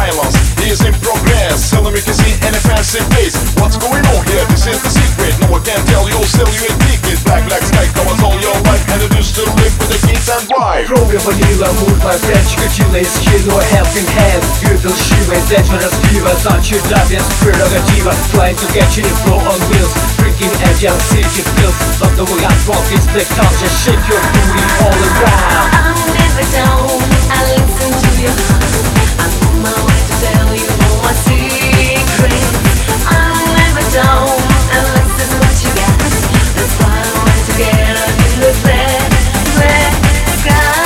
violence is in progress. Seldom you can see any fancy face. What's going on here? This is the secret. No one can tell you, sell you a ticket. Black sky covers all your life, and it is to live with the kids and wife. Кровью полила мутная пять, Чикатило из кино Helping Hand. Видел Шива из этого распива, значит да без прерогатива. Flying to catch it, flow on wheels. Freaking edge and city feels. Love the way I rock this black town, just shake your booty all around. I'm never down, I listen to your heart. I'm on my way to tell you all my secrets. I'm never down, and this is what you got. That's why I want to get up in the black, black sky.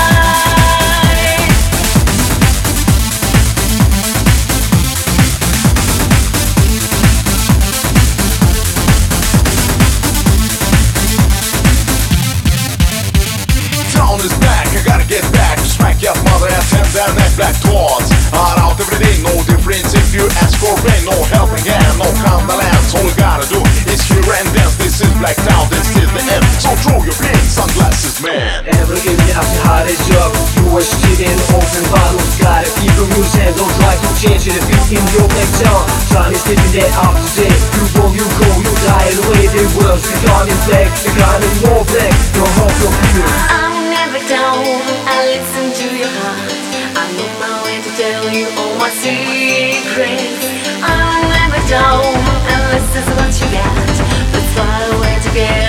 Town is back, I gotta get back. Smack your mother and send their neck black thoughts. Hard out every day, no difference if you ask for rain. No helping hand, no condolence. All you gotta do is hear and dance. This is Black Town, this is the end. So throw your pink sunglasses, man. Every evening after hard job, you were sitting open bottles. Gotta keep the rules and don't try to change it. If you in your black town, time is living day after day. You go, you die away. The world's becoming black, becoming more black. No hope, no fear. I'm never down, I listen to your heart. I'm on my way to tell you all my secrets. I'm never down, and this is what you got. That's why I went to get